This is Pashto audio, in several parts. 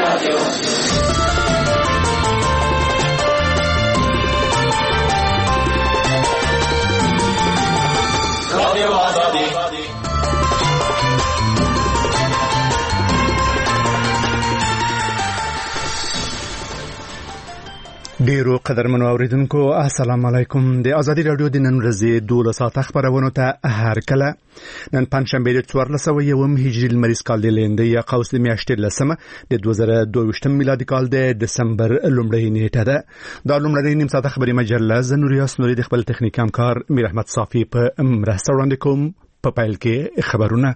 ډیرو قدرمنو اوریدونکو السلام علیکم. د ازادي رادیو د نن ورځې 12 ساعت خبرونه ته هر کله نن پنځشنبه د 1401 هجری لمریز کال د لیندې یا قوس د میاشتې لسمه د 2022 میلادي کال د دسمبر لومړۍ نیټه ده. دا لومړی نیم ساعت خبري مجله زنوریاس نوري د خپل تخنیک همکار میر احمد صافي په مرسته وړاندې کوم. په پیل کې خبرونه.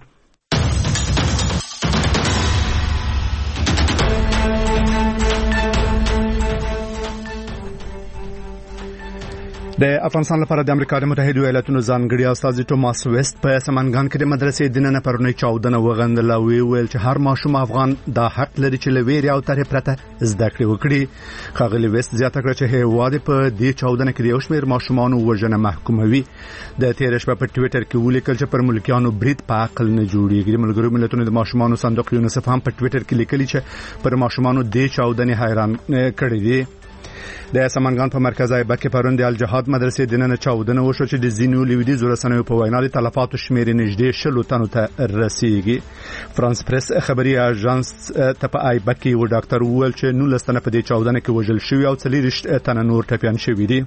د افغانستان لپاره د امریکا د متحده ایالاتونو ځانګړي استازي ټوماس ویست په سمنګان کې د مدرسې دننه پرونی چاودنه وغندل او ویل چې هر ماشوم افغان دا حق لري چې لویری او ترې پرته زده کړې وکړي. خاغلی ویست زیاته کړه چې هیواد په دې چاودنه کې د یو شمېر ماشومان وژنه محکوموي. د تیر شپه په ټوئیټر کې ولیکل چې پر ملکیانو برید په عقل نه جوړیږي. ملګرو ملتونو د ماشومان صندوق یونیسف هم په ټوئیټر کې لیکلي چې پر ماشومان د چاودنې حیران کړي دي. د سمنګان په مرکز ایبک کې پرون د الجهاد مدرسې دننه چاودنه وشو چې د زینو لویدیزو رسنیو په وینا د تلفاتو شمیر نږدې 60 تنو ته رسیدي. فرانس پریس خبري اژانس ته په ایبک کې و ډاکټر وویل چې 19 تنه په دې چاودنه کې وژل شوي او 40 تنه نور ټپيان شوي دي.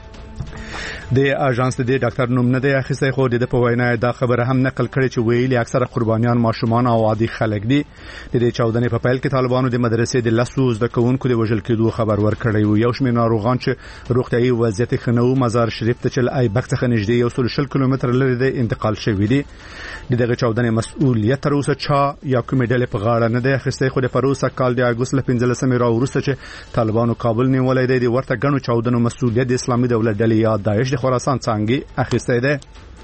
د اژانس د ډاکټر نوم نه دی اخیستی خو د په وینا دا خبره هم نقل کړي چې ویلي اکثره قربانیان ماشومان او عادي خلک دي. د دې چاودنې په پیل کې طالبانو د مدرسې د لسو زده کوونکو د وژل کېدو خبر ورکړی و. یو شمېر ناروغان چې روغتیايي وضعیت ښه نه و مزار شریف ته چې ایبک څخه نږدې 160 کیلومتر لرې د انتقال شوي دي. دغه چاودنې مسؤلیت تر اوسه چا یا کومې ډلې په غاړه نه دی اخیستی خو د پروسه کال د اګوست 15 را وروسته چې طالبانو کابل نیولای دی د ورته غنو چاودنو مسؤلیت د اسلامي دولت ډلې یا داعش د خراسان څنګه اخیستی دی.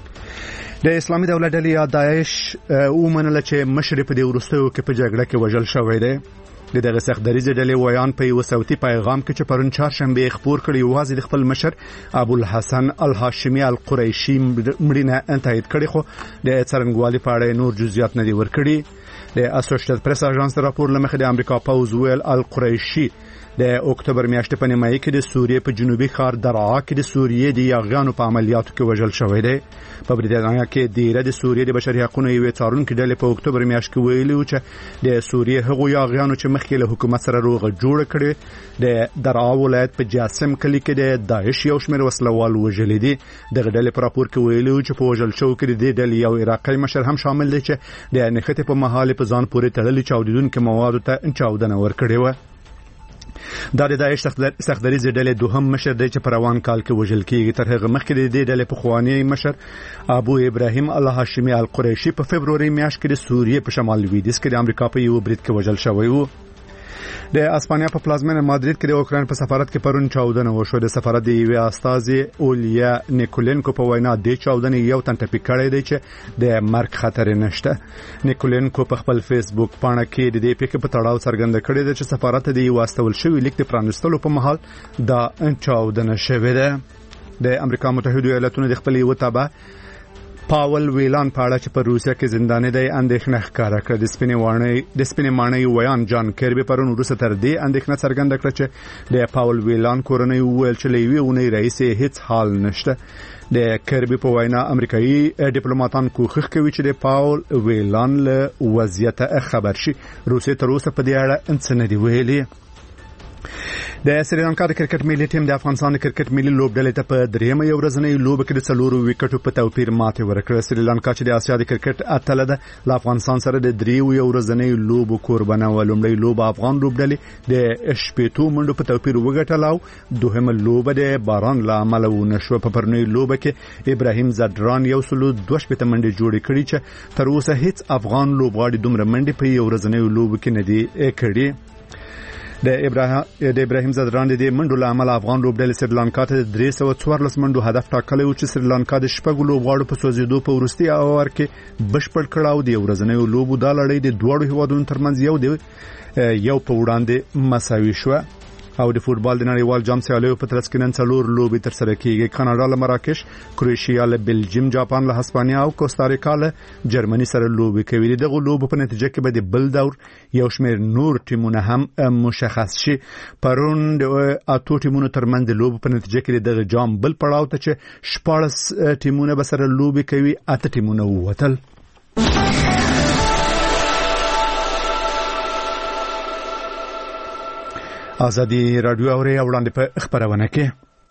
د اسلامي دولت ډلې یا داعش ومنله چې مشر په دې وروستیو کې په جګړه کې وژل شوی دی. د دغه سختدریزه ډلې ویان په یو صوتي پیغام کې چې پرون چهارشنبه خبر کړی واځي د خپل مشر ابو الحسن الهاشمي القریشي مړینه تایید کړي خو د څرنګوالي په اړه نور جزئیات نه دي ورکړي. د اسوسییټډ پریس اژانس راپور لمخې د امریکا پوز ویل القریشي د اکتوبر میاشتې په نیمایي کې د سوریې په جنوبي ښار درعا کې د سوریې د یاغیانو په عملیاتو کې وژل شوی دی. په بریټانیا کې د سوریې د بشري حقوقو یوې څارونکې ډلې په اکتوبر میاشت کې ویلي و چې د سوریې هغو یاغیانو چې مخکې له حکومت سره روغه جوړه کړې د درعا ولایت په جاسم کلي کې د داعش یو شمېر وسلوال وژلي دي. دغه ډلې په راپور کې ویلي و چې په وژل شوو کې د ډلې یو عراقي مشر هم شامل دی چې د نښتې په مهال په ځان پورې تړلي چاودیدونکو موادو ته چاودنه ورکړې و. دا د داعش سختدریزه ډلې دوهم مشر دی چې په روان کال کې وژل کېږي. تر هغه مخکې د دې ډلې پخوانی مشر ابو ابراهیم الهاشمي القریشي په فبروري میاشت کې د سوریې په شمال لویدیځ کې د امریکا په یو برید کې وژل شوی و. د اسپانیا په پلازمینه مادرید کې د اوکراین په سفارت کې پرون چاودنه وشو. د سفارت د یوې استازي اولیا نیکولینکو په وینا د چاودنې یو تن ټپي کړی دی چې د مرګ خطر نشته. نیکولینکو په خپل فیسبوک پاڼه کې د دې پیښې په تړاو څرګنده کړې ده چې سفارت د یو واستول شوی لیک د پرانستلو په مهال دا چاودنه شوې ده. د امریکا متحده ایالاتونو د خپل یو تابع پاول ویلان په اړه چې په روسیا کې زنداني دی اندېښنه ښکاره کړه. د سپینې ماڼۍ ویان جان کیربي پرون وروسته تر دې اندېښنه څرګنده کړه چې د پاول ویلان کورنۍ وویل چې له یوې اونۍ راهیسې هیڅ حال نشته. د کیربي په وینا امریکایي ډیپلوماټان کوښښ کوي چې د پاول ویلان له وضعیت خبر شي. روسیه تر اوسه په دې اړه څه نه دی ویلي. د سریلانکا د کرکټ ملي ټیم د افغانستان د کرکټ ملي لوبډلې ته په دریمه یو ورځنۍ لوبه کې د 4 وکټو په توپیر ماته ورکړه. سریلانکا چې د اسیا د کرکټ اتله ده له افغانستان سره د 3 یو ورځنۍ لوبو قربانه و. لومړی لوبه افغان لوبډلې د شپېتو منډو په توپیر وګټله او دوهمه لوبه د باران له امله ونشوه. په پرونی لوبه کې ابراهیم زدران 122 منډې جوړې کړې چې تر اوسه هیڅ افغان لوبغاړي دومره منډې په یو ورځنۍ لوبه کې نه دي کړې. د ابراهیم زدران د منډو له امله افغان لوبډلې سریلانکا ته 314 منډو هدف ټاکلی و چې سریلانکا د شپږو لوبغاړو په سوځېدو په وروستي اور کې بشپړ کړ او د ورځنیو لوبو دا لړۍ د دوړو هیوادونو ترمنځ یو په وړاندې مساوي شوه. او د فوتبال د نړیوال جام سیالیو په ترڅ کې نن څلور لوبې ترسره کیږي. کاناډا له مراکش، کروشیا له بلجیم، جاپان له هسپانیا او کوستاریکا له جرمني سره لوبې کوي. دغه لوبو په نتیجه کې به د بل دور یو شمېر نور ټیمونه هم مشخص شي. پرون د اتو ټیمونو ترمنځ د لوبو په نتیجه کې دغه جام بل پړاو ته چې 14 ټیمونه به سره لوبې کوي، 8 ټیمونه ووتل. آزادی رادیو اوري وړاندې په خبرونه کې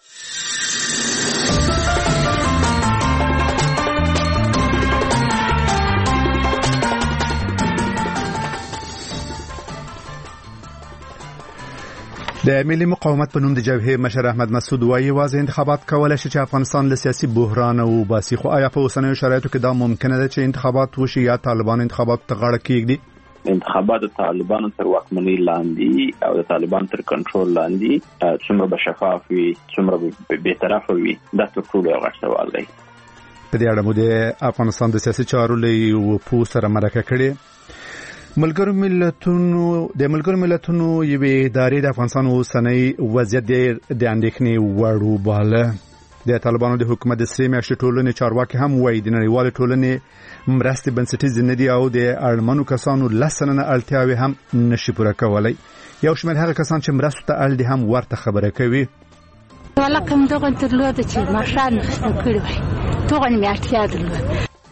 د ملي مقاومت په نوم د جبهه مشر احمد مسعود وايي واځي انتخابات کولای شي چې افغانستان له سیاسي بحران او باسي. خو آیا په اوسنیو شرایطو کې دا ممکنه ده چې انتخابات وشي یا طالبان انتخابات ته غاړه کېږدي؟ انتخابات د طالبانو تر واکمنۍ لاندې او د طالبان تر کنټرول لاندې څومره به شفاف وي، څومره به بی‌طرفه وي، دا ټول یو غټ سوال دی. په دې اړه مو د افغانستان د سیاسي چارو له وپو سره مرکه کړې. ملګرو ملتونو یوې ادارې د افغانستان اوسنۍ وضعیت د اندېښنې وړ وباله. د طالبانو د حکومت د 3 میاشتې ټولنې چارواکي هم وایي د نړیوالې ټولنې مرستې بنسټیزې نه دي او د اړمنو کسانو لسنه اړتیاوې هم نشي پوره کولای. یو شمېر هغه کسان چې مرستو ته اړ دي هم ورته خبره کوي. ولکه دغه درلوده چې ماشان کړی وای توغه میاشتیا درلوده.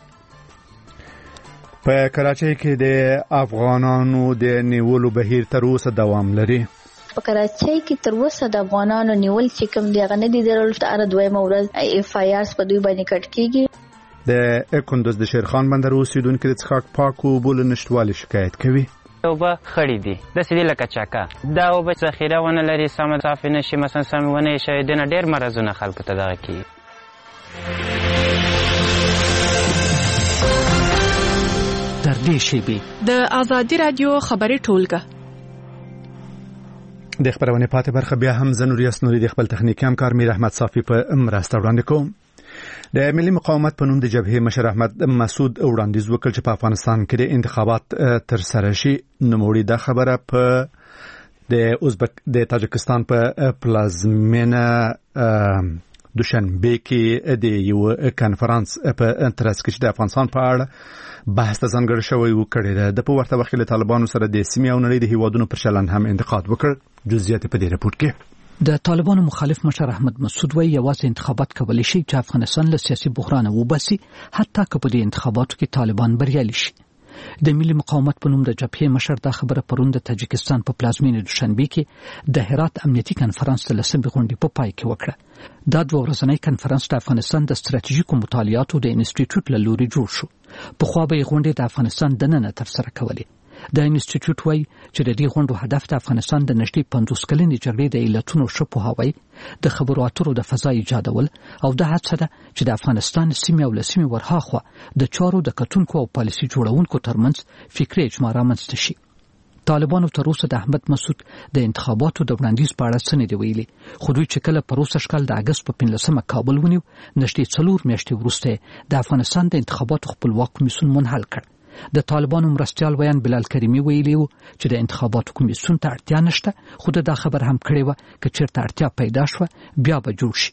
په کراچۍ کې د افغانانو د نیولو بهیر تر اوسه دوام لري. په کراچۍ کې تر اوسه د افغانانو نیول چې کوم دی غنه دي درلته ار دویمه ورځ اف آی آر په دوی باندې کټ کیږي. د کندوز د شیرخان بندر اوسیدونکو د څښاک پاکو بول نشټوالي شکایت کوي. اوبه خړې دي د سړي لکه چاکا دا اوبه ذخیره ونه لري، سم صافي نشي، مثلا سم ونه شي، دنه ډېر مرزونه خلکو ته دغه کی. در دې شیبې د آزادی رادیو خبري ټولګه د خبرونه پاتې برخه بیا هم زنوریاس نوري د خپل تخنیکی همکار میر احمد صافي په مرسته وړاندې کوم. د ملي مقاومت په نوم د جبهه مشر احمد مسعود وړاندیز وکړ چې په افغانستان کې د انتخابات تر سره شي. نوموړي دا خبره په د تاجکستان په پلازمینه دوشنبه کې د یو کانفرنس په ترڅ کې د افغانستان په اړه بحث ځانګړی شوی وکړی دی. د په ورته وخت کې طالبانو سره د سیمې او نړۍ د هیوادونو پر چلند هم انتقاد وکړ. جزئیات په دې رپورت کې د طالبانو مخالف مشر احمد مسعود وايي یوازې انتخابات کولای شي چې افغانستان له سیاسي بحران وباسي، حتی که په دې انتخاباتو کې طالبان بریالي شي. د ملي مقاومت په نوم د جبهې مشر دا خبره پرون د تاجکستان په پلازمینه دوشنبه کې د هرات امنیتي کانفرنس د لسمې غونډې په پای کې وکړه. دا دوه ورځنی کانفرنس د افغانستان د ستراتیژیکو مطالعاتو د انسټیټیوټ له لوري جوړ شو. په خو به غونډې د افغانستان دننه تر سره کولې. د انسټیټیوټ وايي چې د دې غونډو هدف د افغانستان د نږدې 50 کلنې جګړې د علتونو ښه پوهاوی، د خبرو اترو د فضا ایجادول او د هڅه ده چې د افغانستان سیمه او لسیمه ورهاخوا د چارو د کتونکو او پالیسي جوړونکو ترمنځ فکري اجماع رامنځته شي. طالبانو تر اوسه د احمد مسعود د انتخاباتو د وړاندیز په اړه څه نه دی ویلي، خو دوی چې کله پروسه شکل د اگست په 15مه کابل ونیو، نږدې 4 میاشتې وروسته د افغانستان د انتخاباتو خپلواک کمیسیون منحل کړ. د طالبانو مرستيال ویان بلال کریمی ویلي و چې د انتخاباتو کمیسیون ته اړتیا نشته، خو دا خبر هم کړی و چې چیرته اړتیا پیدا شوه بیا به جوړ شي.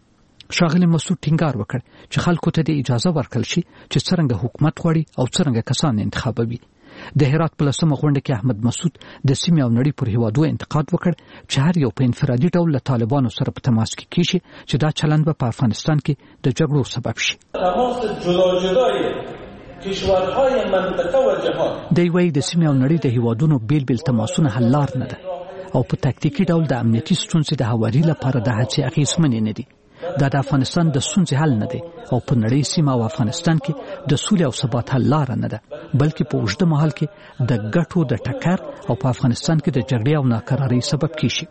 ښاغلی مسعود ټینګار وکړ چې خلکو ته د اجازه ورکړل شي چې څنګه حکومت غواړي او څنګه کسان انتخابوي. د هرات په لسمه غونډه کې احمد مسعود د سیمې او نړۍ پر هیوادو انتقاد وکړ چې هر یو په انفرادي ډول له طالبانو سره په تماس کې کیږي چې دا چلند به په افغانستان کې د جګړو سبب شي. تماس جدا کشورهای منطقه و جهان دی وایي د سیمې او نړۍ د هیوادونو بیل بیل تماسونه حل لار نه ده او په تاکتیکي ډول د امنیتي ستونزې د هواري لپاره د هڅې اغېزمنې نه دي. دا د افغانستان د ستونزې حل نه دی او په نړۍ سیمه او افغانستان کې د سولې او ثبات حل لار نه ده، بلکې په اوږده مهال کې د ګټو د ټکر او په افغانستان کې د جګړې او ناکرارۍ سبب کیږي.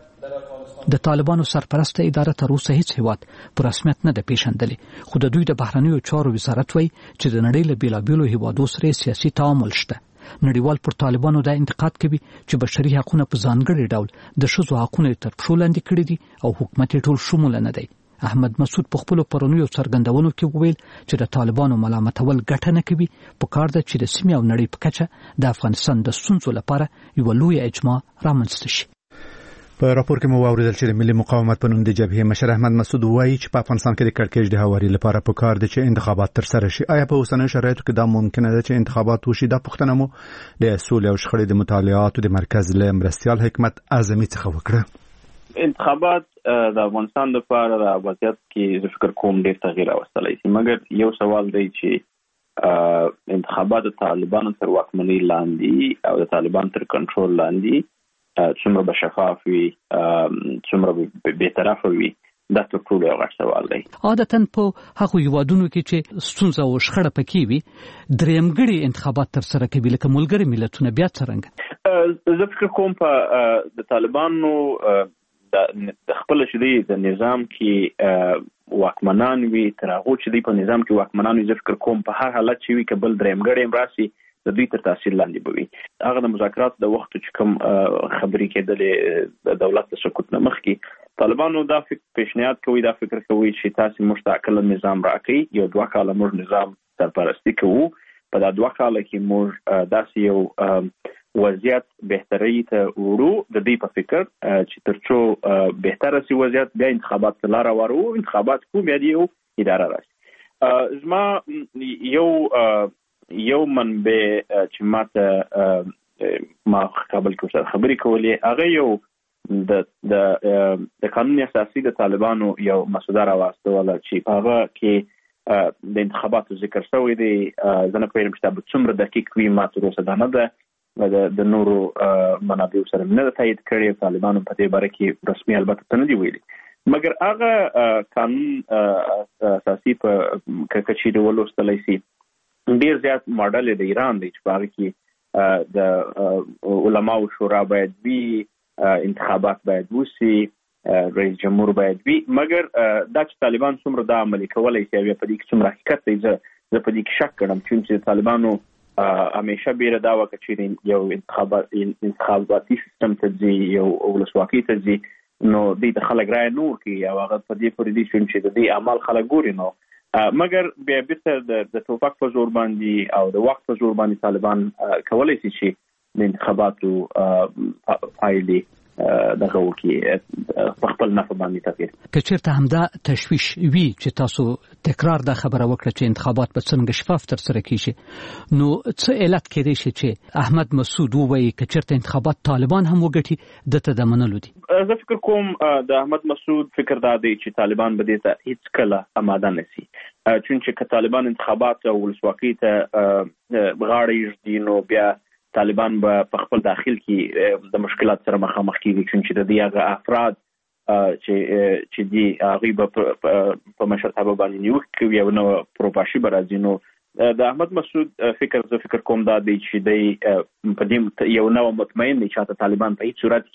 د طالبانو سرپرسته اداره تر اوسه هیڅ هیواد په رسمیت نه ده پیژندلې، خو د دوی د بهرنیو چارو وزارت وایي چې د نړۍ له بیلابیلو هیوادو سره سیاسي تعامل شته. نړیوال پر طالبانو دا انتقاد کوي چې بشري حقوقونه په ځانګړي ډول د ښځو حقوقونه تر پښو لاندې کړي دي او حکومت ټول شمول نه دی. احمد مسعود په خپل پرونیو څرګندونو کې وویل چې د طالبانو ملامتول ګټه نه کوي، په کار ده چې د سیمې او نړۍ په کچه د افغانستان د ستونزو لپاره یو لوی اجماع رامنځته شي. په راپور کې مو واوریدل چې ملي مقاومت په نوم د جبهې مشر احمد مسعود وایي چې په افغانستان کې د کړکېچ د هواري لپاره پکار دي چې انتخابات ترسره شي. آیا په اوسنیو شرایطو کې دا ممکنه ده چې انتخابات وشي؟ دا پوښتنه مو د سولې او شخړې د مطالعاتو د مرکز له مرستیال حکمت اعظمي څخه وکړه. انتخابات د افغانستان لپاره د وضعیت کې زه فکر کوم ډېر تغییر راوستلی شي، مګر یو سوال دی چې انتخابات د طالبانو تر واکمنۍ لاندې او د طالبان تر کنټرول لاندې څومره به شفاف وي، څومره به بی‌طرفه وي، دا تر ټولو یو غټ سوال دی. عادتاً په هغو هیوادونو کې چې ستونزه او شخړه پکې وي درېمګړي انتخابات ترسره کوي لکه ملګري ملتونه، بیا څرنګه؟ زه فکر کوم په د طالبانو د خپل شدي د نظام کې واکمنان وي، تر هغه چې دی په نظام کې واکمنان وي، زه فکر کوم په هر حالت چې وي که بل درېمګړی راسي د دوی تر تاثیر لاندې به وي. هغه د مذاکراتو د وخت چې کوم خبرې کېدلې د دولت د سقوط نه مخکې طالبانو دا پیشنهاد کوي، دا فکر کوي چې تاسو موږ ته عقل نظام راکړئ، یو 2 کاله موږ نظام سرپرستی کوو، په دا 2 کاله کې موږ داسې یو وضعیت بهتري ته وړو د دې په فکر چې ترڅو بهتره سي وضعیت، بیا انتخابات ته لاره ورو، انتخابات کوو، بیا یو اداره راشي. زما یو منبع چې ما کابل کې سره خبرې کولې، هغه یو د قانون اساسي د طالبانو یو مسوده راوستله چې په هغه کې د انتخاباتو ذکر شوی دی. زه نه پوهېږم چې دا به څومره دقیق وي، ما تر اوسه دا نه ده د نورو منابعو سره نه ده تایید کړې، طالبانو په دې باره کې رسمي البته نه دي ویلي، مګر هغه قانون اساسي په کچېرې ولوستلی شي ډېر زیات ماډل د ایران دی چې په هغه کې د علماو شورا باید وي، انتخابات باید وشي، رئیس جمهور باید وي، مګر دا چې طالبان څومره دا عملي کولی شي او په دې کې څومره حقیقت دی، زه په دې کې شک کړم چې طالبانو همیشه بیره دا وکړه چې یو انتخاباتي سیستم ته ځي، یو ولسواکۍ ته ځي، نو دوی ته خلک رایه نه ورکوي او هغه په دې پورې دي چې د دې اعمال خلک ګوري، نو مګر بیا بیرته د ټوپک په زور باندې او د وخت په زور باندې طالبان کولی شي چې د انتخاباتو پایلې دغه وکړي په خپل نفع باندې تغییر. که چېرته همدا تشویش وي چې تاسو تکرار دا خبره وکړه چې انتخابات به څنګه شفاف ترسره کیږي، نو څه علت کېدی شي چې احمد مسعود ووایي که چېرته انتخابات طالبان هم وګټي دته د منلو دي؟ زه فکر کوم د احمد مسعود فکر دا دی چې طالبان به دې ته هیڅ کله آماده نه شي، چونکه که طالبان انتخابات او ولسواکۍ ته غاړه ایږدي نو بیا طالبان به په خپل داخل کې د مشکلات سره مخامخ کیږي، چې د دې هغه افراد چې دي هغوی به په مشرتابه باندې نیوکې کوي او نو پروپاشي به راځي. نو د احمد مسعود زه فکر کوم دا دی چې دی په دې یو نوع مطمئن دی چې طالبان په هیڅ صورت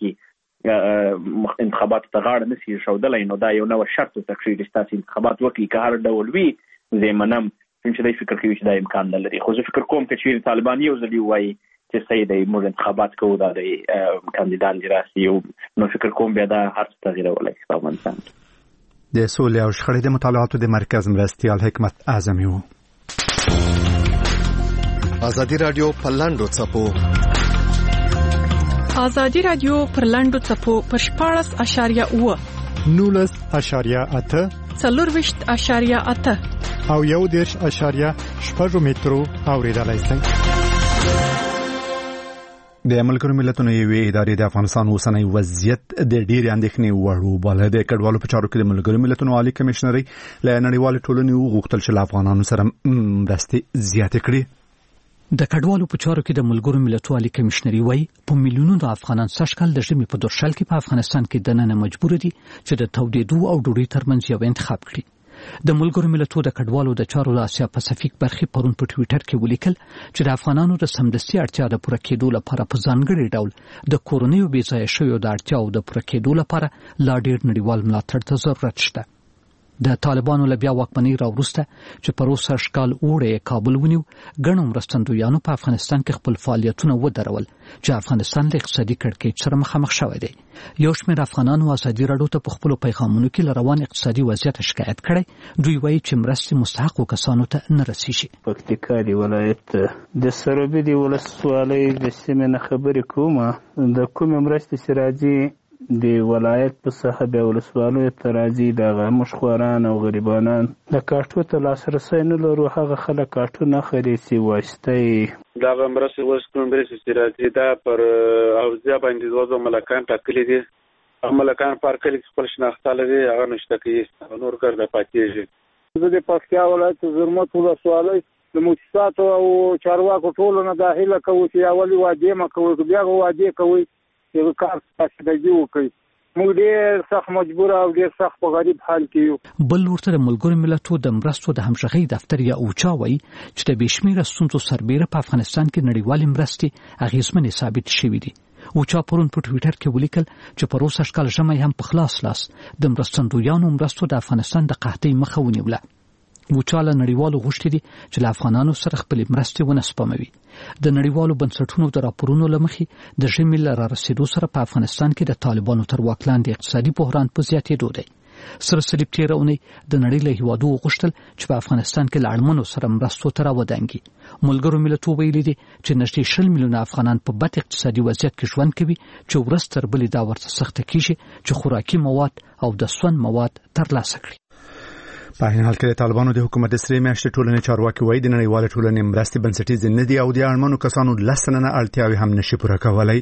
کې انتخاباتو ته غاړه نه شي ښودلی، نو دا یو نوع شرط ورته کړي چې تاسې انتخابات وکړي، که هر ډول وي زه یې منم، چې دی فکر کوي چې دا امکان نه لري. خو زه فکر کوم که چېرې طالبان یو ځل ووایي چې صحیح دی موږ انتخابات کوو، دا دی کاندیدان دې راسي، نو فکر کوم بیا دا هر څه تغییرولی شي په افغانستان کې. د سولې او شخړې د مطالعاتو د مرکز مرستیال حکمت اعظمي و. ازادي رادیو په لاندو څپو ازادي رادیو پر لاندو څپو پر 14.8 19.8 24.8 او 1.6 مترو اوریدلای شئ. د ملګرو ملتونو یوې ادارې د افغانستان اوسنی وضعیت د ډېرې اندېښنې وړ وباله. د کډوالو په چارو کې د ملګرو ملتونو عالی کمشنري له نړیوالې ټولنې وغوښتل چې له افغانانو سره مرستې زیاتې کړي. د کډوالو په چارو کې د ملګرو ملتونو عالی کمشنري وایي په میلیونونو افغانان سږکال د ژمي په دورشل کې په افغانستان کې دننه مجبور دي چې د تودېدو او ډوډۍ ترمنځ یو انتخاب کړي. د ملګرو ملتونو د کډوالو د چارو د اسیا پاسفیک برخې پرون په ټویټر کې ولیکل چې د افغانانو د سمدستي اړتیا د پوره کېدو لپاره په ځانګړي ډول د کورنیو بې ځایه شویو د اړتیاو د پوره کېدو لپاره لا ډېر نړیوال ملاتړ ته ضرورت شته. د طالبانو له بیا واکمنۍ راوروسته چې په روسه ښکال اوړی کابل ونیو، ګڼو مرستندویانو په افغانستان کې خپل فعالیتونه ودرول چې افغانستان له اقتصادي کړکېچ سره مخامخ شوی دی. یو شمېر افغانانو ازادي راډیو ته په خپلو پیغامونو کې له روان اقتصادي وضعیت شکایت کړی. دوی وایي چې مرستې مستحقو کسانو ته نه رسیږي. پکتیکا دی ولایت د سروبي دی ولسوالۍ د سیمې نه خبرې کومه، د کومې مرستې چې راځي د ولایت په څخه بیا ولسوالیو ته راځي دغه مشخوران او غریبانان د کارتو ته لاسرسی نه لرو، هغه خلک کارتو نه خري چې واسطه دغه مرستې اوس کوم مرستې چې راځي دا پر حوزه باندې دوه ملکان ټاکلي دي. ملکان پر کلی خپل شناخته لري، هغه نشته کې نور ګرځي پاتېږي. زه د پکتیا ولایت زرمت ولسوالۍ د مؤسساتو او چارواکو ټولو نه دا هیله کوو چې اولي وعدې مه کوئ، بیا به وعدې کوئ چې کار فاسدګي وکړئ. موږ ډېر سخت مجبور او ډېر سخت په غریب حال کې یو. بل ورته د ملګرو ملتونو د مرستو د همغږۍ دفتر یا اوچا وایي چې د بېشمېره ستونزو سربېره په افغانستان کې نړیوالې مرستې اغېزمنې ثابت شوې دي. اوچا پرون په ټویټر کې ولیکل چې په روسا شکل ژمی هم په خلاص لاس د مرستندویانو مرستو د افغانستان د قحطۍ مخه ونیوله. اوچا له نړیوالو غوښتي دي چې له افغانانو سره خپلې مرستې ونه سپموي. د نړیوالو بنسټونو د راپورونو له مخې د ژمي له رارسېدو سره په افغانستان کې د طالبانو تر واک لاندې اقتصادي بحران په زیاتېدو دی. سره صلیب تېره اونۍ د نړۍ له هېوادونو غوښتل چې په افغانستان کې له اړمنو سره مرستو ته راودانګي. ملګرو ملتونو ویلي دي چې نږدې 20 میلیونه افغانان په بد اقتصادي وضعیت کې ژوند کوي چې ورځ تر بلې دا ورته سخته کیږي چې خوراکي مواد او د سون مواد ترلاسه کړي. په هر حال کې د طالبانو د حکومت د سری میاشتې ټولنې چارواکي وایي د نړیوالې ټولنې مرستې بنسټیزې نه دي او د اړمنو کسانو لسنه اړتیاوې هم نشي پوره کولی.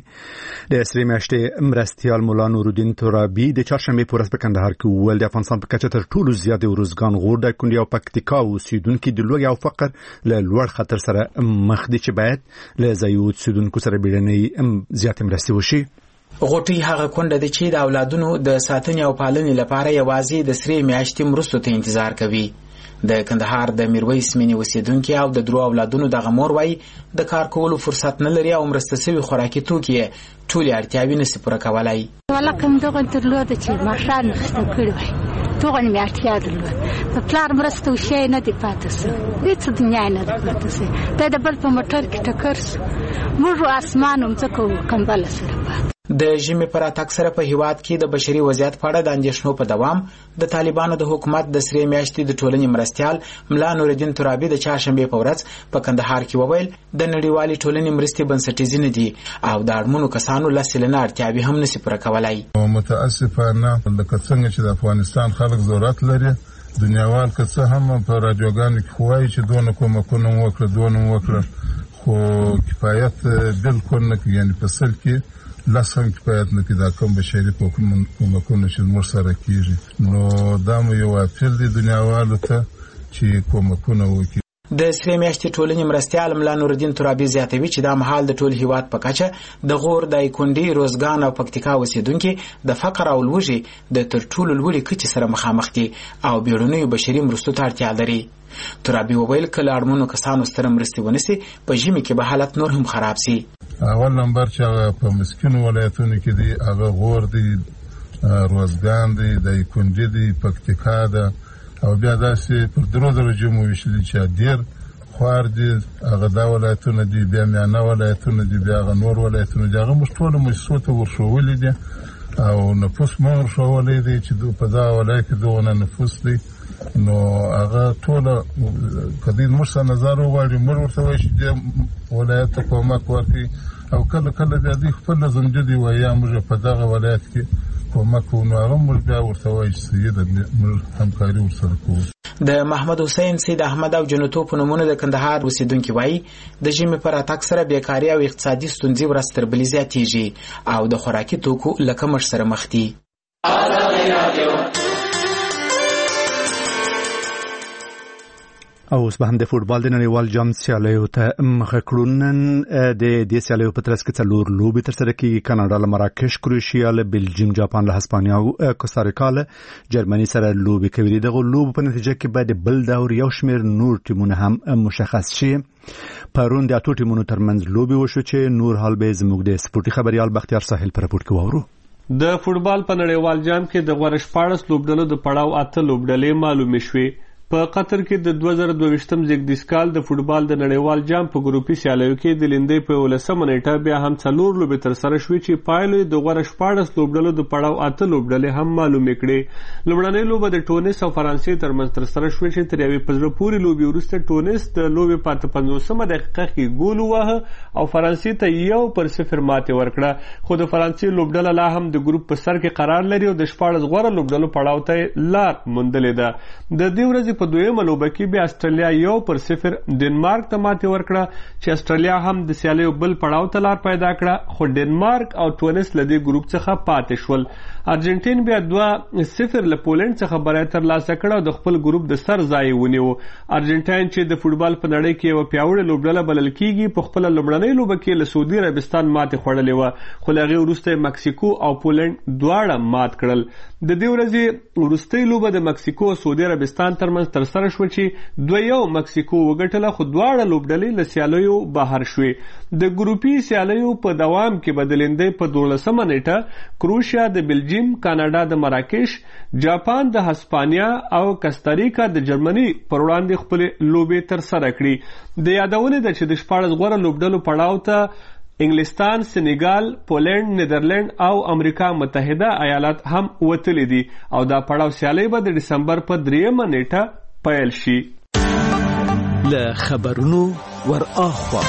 د سری میاشتې مرستیال مولا نورالدین ترابي د چهارشنبې په ورځ په کندهار کې وویل د افغانستان په کچه تر ټولو زیات د ارزګان، غورډه، کندي او پکتیکا اوسیدونکي د لوږې او فقر له لوړ خطر سره مخ دي چې باید له ځایي اوسیدونکو سره بیړنۍ زیاتې مرستې وشي. غوټي هغه کونډه ده چې د اولادونو د ساتنې او پالنې لپاره یوازې د سری میاشتې مرستو ته انتظار کوي. د کندهار د میرویس مینې اوسیدونکي او د درو اولادونو دغه مور وایي د کار کولو فرصت نه لري او مرسته شوي خوراکي توکي ټولې اړتیاوې نشي پوره کولی. ولکه همدغه درلوده چې ماښام نخسته کړي وای، توغه مې اړتیا درلوده. د پلار مرسته وشی نه دی پاتې سوی، هېڅ دنیا نه ده پاتې سوی. دی د بل په موټر کې ټکر سو، موږ اسمان مځکه و کمبله سره پاتې. د ژمي پر اتاک سره په هیواد کې د بشري وضعیت په اړه د اندېښنو په دوام د طالبانو د حکومت د سری میاشتې د ټولنې مرستیال ملا نورالدین ترابي د چهارشنبې په ورځ په کندهار کې وویل د نړیوالې ټولنې مرستې بنسټیزې نه دي او د اړمنو کسانو لس سلنه اړتیاوې هم نشي پوره کولی. متاسفانه لکه څنګه چې د افغانستان خلک ضرورت لري، دنیاوال که څه هم په راډیوګانو کې وایي چې دونه کومکونه وکړه خو کفایت بالکل نه کوي. یعنی په سل کې لسم کفایت نه کوي دا کوم بشري کومکونه چې موږ سره کېږي. نو دا مو یو اپیل دی دنیاوالو ته چې کومکونه وکړي. د سری میاشتې ټولنې مرستیال ملا نورالدین ترابي زیاتوي چې دا مهال د ټول هیواد په کچه د غور، د کندي، روزګان او پکتیکا اوسیدونکي د فقر او لوږې د تر ټولو لوړې کچې سره مخامخ دي او بیړنیو بشري مرستو ته اړتیا لري. ترابي وویل که له اړمنو کسانو سره مرستې ونشي په ژمي کې به حالت نور هم خراب شي. اول نمبر چې هغه په مسکینو ولایتونو کې دي هغه غور دي، روزګان دي، د کندي دي، پکتیکا ده او بیا داسې پر درو درجو مو ویشلي چې ډېر خوار دي هغه دا ولایتونه دي، بیا میانه ولایتونه دي، بیا هغه نور ولایتونه دي. هغه موږ ټوله مؤسسو ته ورښولي دي او نفوس مو ورښولی دی چې په دغه ولایت کې دغونه نفوس دی. نو هغه ټوله که دوی موږ سره نظر وغواړي موږ ورته وایي چې دې ولایت ته کومک ورکړي او کله کله بیا دوی خپله زنجدي وایي یا موږ په دغه ولایت کې کومک کوو، نو هغه موږ بیا ورته وایي چې سیده موږ همکاري ورسره کوو. د محمد حسین، سید احمد او جنتو په نومونو د کندهار اوسیدونکي وایي د ژمي پر اتاک سره بیکاري او اقتصادي ستونزې ورځ تر بلې زیاتېږي او د خوراکي توکو له کمښت سره مخ دي. او اوس به هم د فوټبال د نړیوال جام سیالیو ته مخه کړو. نن د دې سیالیو په ترڅ کې څلور لوبې ترسره کېږي. کاناډا له مراکش، کروشیا له بلجیم، جاپان له هسپانیا او کوستاریکا له جرمني سره لوبې کوي. دغه لوبو په نتیجه کې به د بل دور یو شمېر نور ټیمونه هم مشخص شي. پرون د اتو ټیمونو ترمنځ لوبې وشو چې نور حال به زموږ د سپورتي خبريال بختیار ساحل پر راپور کې واورو. د فوټبال په نړیوال جام کې د غوړ 14 لوبډلو د پړاو 8 لوبډلې معلومې شوې. په قطر کې د 2022م زیږدیز کال د فوټبال د نړیوال جام په ګروپي سیالیو کې د لیندې په 19مه نیټه بیا هم 4 لوبې ترسره شوې چې پایلو د غوره 14 لوبډلو د پړاو 8 لوبډلې هم معلومې کړې. لومړنۍ لوبه د ټونس او فرانسې ترمنځ ترسره شوې چې تر یوې په زړه پورې لوبې وروسته ټونس د لوبې په 55مه دقیقه کې ګول وواهه او فرانسې ته 1-0 ماتې ورکړه، خو د فرانسې لوبډله لا هم د ګروپ په سر کې قرار لري او د 14 غوره لوبډلو پړاو ته لار موندلې ده. د دې ورځې په دویمه لوبه کې بیا استرالیا 1-0 ډنمارک ته ماتې ورکړه چې استرالیا هم د سیالیو بل پړاو ته لار پیدا کړه، خو ډنمارک او ټونس له دې ګروپ څخه پاتې شول. ارجنټین بیا 2-0 له پولند څخه بری ترلاسه کړه او د خپل ګروپ د سر ځای ونیو. ارجنټاین چې د فوټبال په نړۍ کې یوه پیاوړې لوبډله بلل کیږي په خپله لومړنۍ لوبه کې له سعودي عربستان ماتې خوړلې وه، خو له هغې وروسته مکسیکو او پولند دواړه مات کړل. د دې ورځې وروستۍ لوبه د مکسیکو او سعودي عربستان ترمنځ ترسره شوه چې 2-1 مکسیکو وګټله، خو دواړه لوبډلې له سیالیو بهر شوې. د ګروپي سیالیو په دوام کې به د لیندۍ په 12مه نیټه کروشیا د بلجیم، کاناډا د مراکش، جاپان د هسپانیا او کستاریکا د جرمني پر وړاندې خپلې لوبې ترسره کړي. د یادونې ده چې د 14 غوره لوبډلو پړاو ته انګلستان، سنیګال، پولند، نیدرلند او امریکا متحده ایالات هم وتلي دي او دا پړاو سیالي به د ډسمبر په 3مه نیټه پیل شي. له خبرونو ورآخوا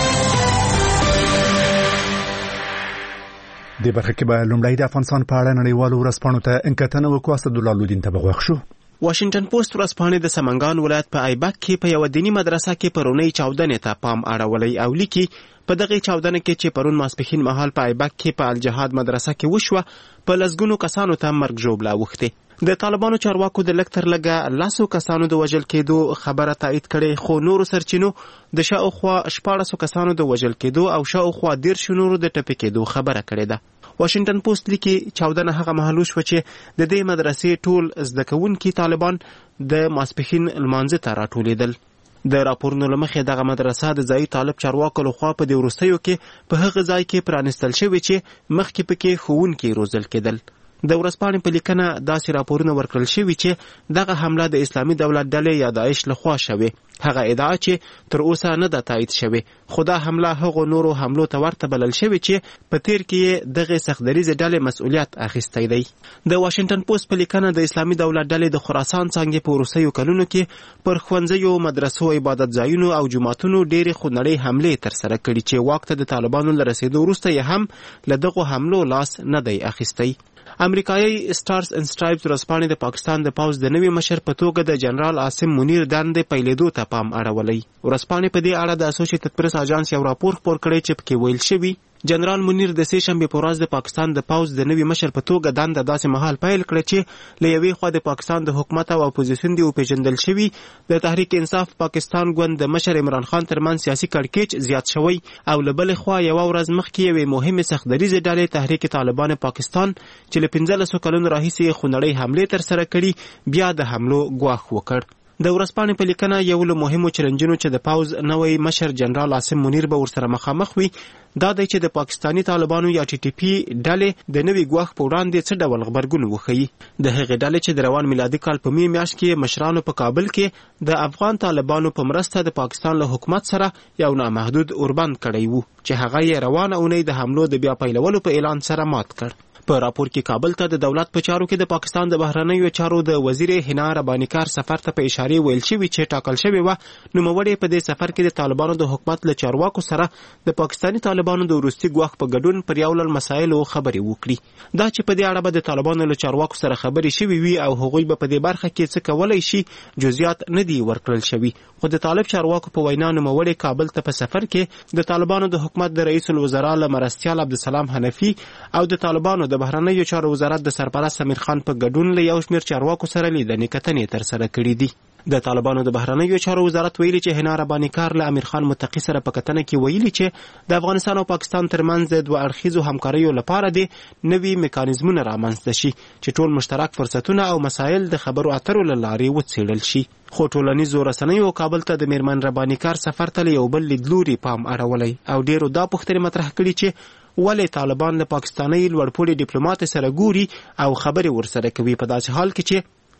د برخه کې به لومړی د افغانستان په اړه نړیوالو ورځپاڼو ته انکتنه وکړو. اسدالله لودین ته بغوښ شو. واشنگټن پوسټ ورځپاڼې د سمنګان ولایت په ایبک کې په یو دینی مدرسه کې پرونی چاودنې ته پام اړولی او لیکي په دغه چاودنه کې چې پرون ماسپښین مهال په ایبک کې په الجهاد مدرسه کې وشوه په لسګونو کسانو ته مرګ ژوبله اوښتې. د طالبانو چارواکو د لږ تر لږه 10 کسانو د وژل کېدو خبره تایید کړې، خو نورو سرچینو د شاوخوا 14 کسانو د وژل کېدو او شاوخوا 10 نورو د ټپي کېدو خبره کړې ده. واشنگټن پوسټ لیکي چاودنه هغه مهال وشوه چې د دې مدرسې ټول زده کوونکي طالبان د ماسپښین لمانځه ته راټولېدل. د راپورونو له مخې دغه مدرسه د ځایي طالب چارواکو لخوا په دې وروستیو کې په هغه ځای کې پرانستل شوې چې مخکې پکې ښوونکي روزل کېدل. د ورځپاڼې په لیکنه داسې راپورونه ورکړل شوي چې دغه حمله د اسلامي دولت ډلې یا داعش لخوا شوې. هغه ادعا چې تر اوسه نه ده تایید شوې، خو دا حمله هغو نورو حملو ته ورته بلل شوې چې په تیر کې دغه سختدریزې ډلې مسؤلیت اخیستی دی. د واشنگټن پوسټ په لیکنه د اسلامي دولت ډلې د خراسان څانګې په وروستیو کلونو کې پر ښوونځیو، مدرسو، عبادت ځایونو او جوماتونو ډېرې خونړۍ حملې ترسره کړي چې واک ته د طالبانو له رسېدو وروسته یې هم له دغو حملو لاس نه دی اخیستی. امریکایي سټارز اینډ سټرایپز ورځپاڼې د پاکستان د پوځ د نوي مشر په توګه د جنرال عاصم منیر دندې پیلېدو ته پام اړولی. ورځپاڼې په دې اړه د اسوسییټډ پریس اژانس یو راپور خپور کړی چې پکې ویل شوي جنرال منیر د سې شنبې په ورځ د پاکستان د پوځ د نوي مشر په توګه دنده داسې مهال پیل کړه چې له یوې خوا د پاکستان د حکومت او اپوزیسیون دی وپېژندل شوي د تحریک انصاف پاکستان ګوند د مشر عمران خان ترمنځ سیاسي کړکېچ زیات شوی او له بلې خوا یوه ورځ مخکې یوې مهمې سختدریزې ډلې تحریک طالبان پاکستان چې له 15 کلونو راهیسې خونړۍ حملې ترسره کړي بیا د حملو ګواښ وکړ. د ورځپاڼې په لیکنه یو له مهمو چلنجونو چې د پوځ نوی مشر جنرال عاصم منیر به ورسره مخامخ وي دا دی چې د پاکستاني طالبانو یا ټي ټي پي ډلې د نوي ګواښ په وړاندې څه ډول غبرګون وښیي. د هغې ډلې چې د روان میلادي کال په مې میاشت کې مشرانو په کابل کې د افغان طالبانو په مرسته د پاکستان له حکومت سره یو نامحدود اوربند کړی وو چې هغه یې روانه اونۍ د حملو د بیا پیلولو په اعلان سره مات کړ. په راپور کې کابل ته د دولت په چارو کې د پاکستان د بهرنیو چارو د وزیر حنا رباني کار سفر ته په اشاره ویل شوي چې ټاکل شوی و نوموړی په دې سفر کې د طالبانو د حکومت له چارواکو سره د پاکستاني طالبانو د وروستي ګواښ په ګډون پر یو له مسایلو خبرې وکړي. دا چې په دې اړه به د طالبانو له چارواکو سره خبرې شوي وي او هغوی به په دې برخه کې څه کولی شي جزئیات نه دي ورکړل شوي، خو د طالب چارواکو په وینا نوموړی کابل ته په سفر کې د طالبانو د حکومت د رئیس الوزرا له مرستیال عبدالسلام حنفي او د طالبانو د بهرنیو چارو وزارت د سرپرست امیر خان په ګډون له یو شمېر چارواکو سره لیدنې کتنې ترسره کړي دي. د طالبانو د بهرنیو چارو وزارت ویلي چې حنا رباني کار له امیر خان متقي سره په کتنه کې ویلي چې د افغانستان او پاکستان ترمنځ د دوه اړخیزو همکاریو لپاره د نوي میکانیزمونه رامنځته شي چې ټول مشترک فرصتونه او مسایل د خبرو اترو له لارې وڅېړل شي. خو ټولنیزو رسنیو کابل ته د میرمن رباني کار سفر ته له یو بل لیدلوري پام اړولی او ډیرو دا پوښتنې مطرح کړي چې ولې طالبان له پاکستاني لوړپوړي ډیپلومات سره ګوري او خبرې ورسره کوي په داسې حال کې چې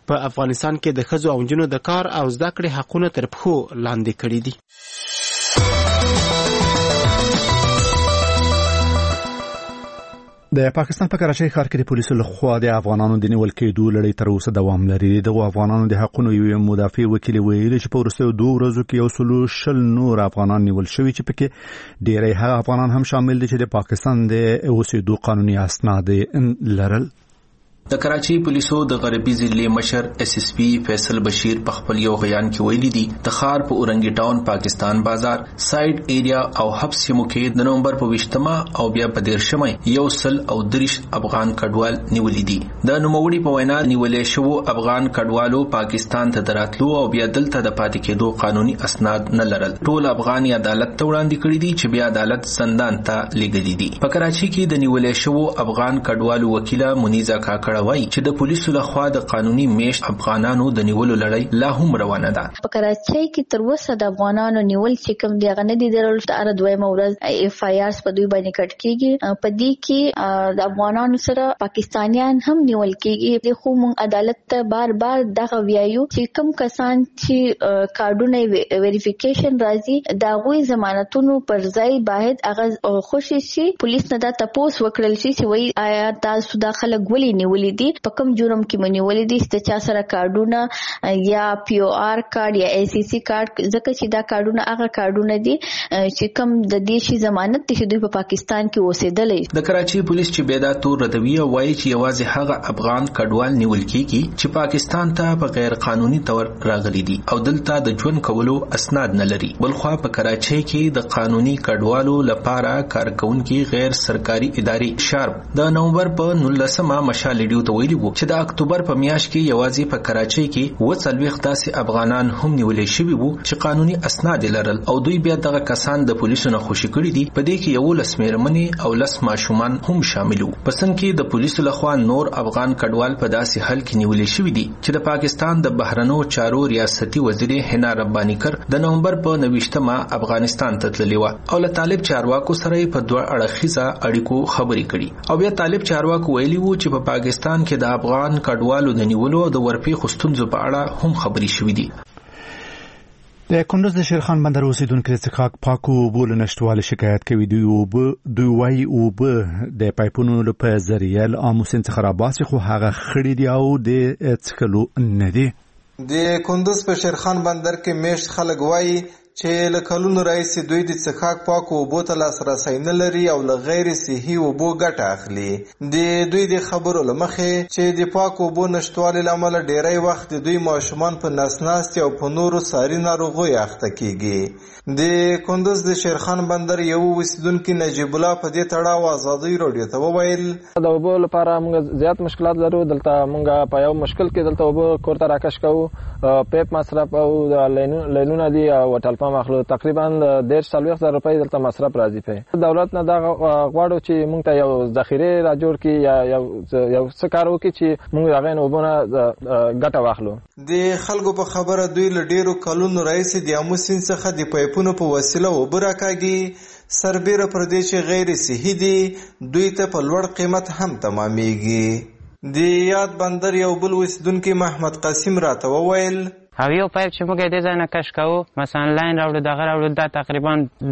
په افغانستان کې د ښځو او نجونو د کار او زده کړې حقونه تر پښو لاندې کړي دي. د پاکستان په کراچۍ ښار کې د پولیسو لخوا د افغانانو د نیول کېدو لړۍ تر اوسه دوام لري. د افغانانو د حقوقو یو مدافع وکیل ویلي چې په وروستیو 2 ورځو کې 100 نور افغانان نیول شوي چې پکې ډېری هغه افغانان هم شامل دي چې د پاکستان د اوسېدو قانوني اسناد لرل. د کراچۍ پولیسو د غربي ضلع مشر SSP فیصل بشیر په خپل یو بیان کې ویلي دي د ښار په اورنګي ټاون پاکستان بازار سایډ ایریا او حبس سیمو کې د نومبر په 20 او بیا په 13 افغان کډوال نیولې دي. د نوموړي په وینا نیولې شوو افغان کډوالو پاکستان ته دراتلو او بیا دلته د پاتې کېدو قانوني اسناد نه لرل. ټول افغان عدالت ته وړاندې کړي دي چې بیا عدالت زندان ته لېږلي دي. په کراچۍ کې د نیولې شوو افغان کډوالو وکیله منیزه کاکړ وایي چې د پولیسو لخوا د قانوني میشت افغانانو د نیولو لړۍ لا هم روانه ده. په کراچۍ کې تر اوسه د افغانانو نیول چې کوم دی هغه نه دي درول. تر دویمه ورځ FIRs په دوی باندې کټ کیږي. په دې کې د افغانانو سره پاکستانیان هم نیول کیږي. خو موږ عدالت ته بار دغه ویایو چې کوم کسان چې کارډونه ویریفیکیشن راځي دا غوي ضمانتونو پر ځای باید هغه خوشي شي. پولیس نه دا تاسو وکړل شي چې وای آیا تاسو دا خلک ولې نیولې دي په کوم جرم کې منولې دي چې چا سره کارډونه یا POR کارت یا ACC کارت ځکه چې دا کارډونه هغه کارډونه دي چې کوم د دې شي ضمانت دي چې دوی په پاکستان کې اوسېدلې. د کراچۍ پولیس چې بیدا تور ردوی وایي چې یوازې هغه افغان کډوال نیول کیږي چې پاکستان ته په غیر قانوني تور راغلي دي او دلته د ژوند کولو اسناد نه لري. بلخوا په کراچۍ کې د قانوني کډوالو لپاره کارکونکي غیر سرکاري ادارې شارپ د نومبر په 19 مشال ته ویلي وو چې د اکتوبر په میاشت کې یوازې په کراچۍ کې 40 داسې افغانان هم نیولې شوي وو چې قانوني اسناد لرل او دوی بیا دغه کسان د پولیسو نه خوشي کړي دي. په دې کې 11 میرمنې او 10 ماشومان هم شامل وو. په سن کې د پولیسو لخوا نور افغان کډوال په داسې حال کې نیولې شوي دي چې د پاکستان د بهرنیو چارو ریاستي وزیر حنا رباني کر د نومبر په 29 افغانستان ته تللی و او له طالب چارواکو سره په دوه اړخیزه اړیکو خبرې کړي او بیا طالب چارواکو ویلي وو چې په پاکستان کې د افغان کډوالو د نیولو او د ورپېښو ستونزو په اړه هم خبرې شوې دي. د کندوز د شیرخان بندر اوسیدونکو څخه پاکو اوبو له نشټوالي شکایت کوي. دوی وايي اوبه د پایپونو په ذریعه له عامو سیند څخه راباسي خو هغه خړې دي او د څښلو نه دي. د کندوز په شیرخان بندر کې میشت خلک وايي چې له کلونو راهیسې دوی د څښاک پاکو اوبو ته لاسرسی نه لري او له غیر صحي اوبو ګټه اخلي. د دوی د خبرو له مخې چې د پاکو اوبو نشتوالي له امله ډیری وخت د دوی ماشومان په نسناستې او په نورو ساري ناروغیو اخته کیږي. د کندوز د شیرخان بندر یو اوسیدونکي نجیب الله په دې تړاو ازادي راډیو ته وویل د اوبو لپاره موږ زیات مشکلات لرو. دلته موږ په یو مشکل کې دلته اوبو کور ته راکش کوو. پیپ مصرف او لینونه دي او ټلپمپ اخلو. تقریبا 1.40,000 روپۍ دلته مصرف راځي. په دولت نه دا غواړو چې موږ ته یو ذخیره را جوړ کړي یا یو څه کار وکړي چې موږ هغه نه وبونه ګټه واخلو. د خلکو په خبره دوی له ډیرو کلونو راهیسې د عامو سیند څخه د پایپونو په وسیله اوبه راکاږي. سربیره پر دې چې غیر صحي دي دوی ته په لوړ قیمت هم تمامیږي. د یاد بندر یو بل اوسیدونکي محمد قاسم راته وویل او یو پایپ چې موږ دې ځای نه کش کوو مثلا لاین راوړو دغه راوړو دا تقریبا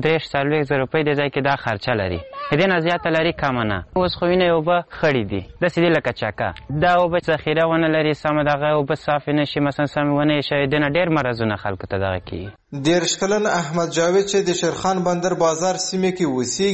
3.40 روپۍ د ځای کې دا خرچه لري. دې نه زیاته لري کم نه. اوس خو وینې اوبه خړې دي داسې دي لکه چکه. دا اوبه ذخیره ونه لري سمه دغه اوبه صافې نه شي مثلا سمې ونه شي دې نه ډېر مرضونه خلکو ته دغه کېږي. 13 کلن احمد جاوید چې د شیرخان بندر بازار سیمه کې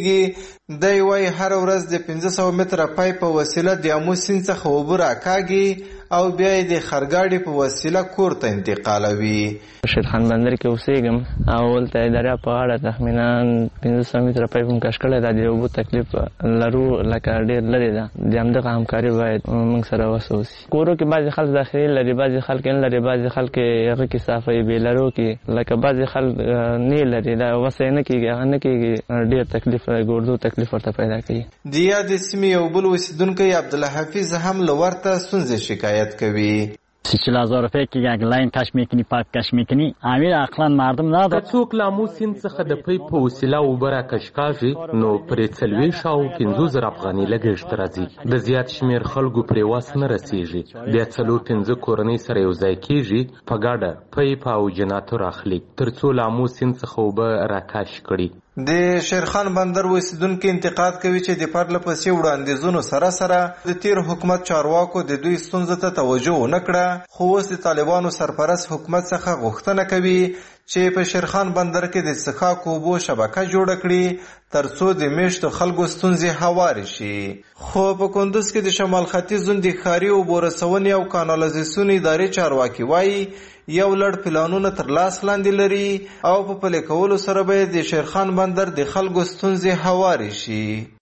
اوسېږي دی وايي هر ورځ د 500 متره پایپ په وسیله د عامو سیند څخه اوبه راکاږي او بیا د خرګاډي په وسیله کور ته انتقالوي. شیرخان بندر کې اوسېږم او ولته دریا په غاړه تخمینا 500 متره پایپ هم کش کړی دا د اوبو تکلیف لرو لکه ډېر لري ده. د همدغه همکاري باید موږ سره وسوسي. کورو کې بعضې خلک ذخیرې لري بعضې خلک نه لري بعضې خلک هغه کې صافوي بې لرو کې لکه بعضې خلک نه لري دا وسه نه کېږي هغه نه کېږي ډېر تکلیف ګردو تکلیف ورته پیدا کوي. د یادې سیمې یو بل اوسیدونکی عبدالحفیظ هم له ورته ستونزې شکایت کوي. 30,000 روپیه که یک لاین کش میکنی پاک کش میکنی امیر عقلا مردم نداره. څوک لامو سیند څخه د پیپ په وسیله اوبه راکش کاږي نو پرې 40,000 افغانۍ لګښت راځي. د زیات شمیر خلکو پرې واس نه رسیږي. بیا 4-5 کورنۍ سره یو ځای کیږي په ګډه پیپ او جنراتور اخلي ترڅو لامو سیند څخه اوبه راکش کړي. د شیرخان بندر اوسیدونکو انتقاد کوي چې د پرله پسې وړاندیزونو سره سره د تیر حکومت چارواکو د دوی ستونزو ته توجه ونه کړه، خو اوس د طالبانو سرپرست حکومت څخه غوښتنه کوي چې په شیرخان بندر کې د څښاک اوبو شبکه جوړه کړي ترڅو د میشتو خلکو ستونزې هوارې شي. خو په کندوز کې د شمال ختیځ زون د ښاري اوبو رسونې او کانالیزاسیون ادارې چارواکي وایي یو لړ پلانونه تر لاس لاندې لري او په پلي کولو سره به د شیرخان بندر د خلکو ستونزې هوارې شي.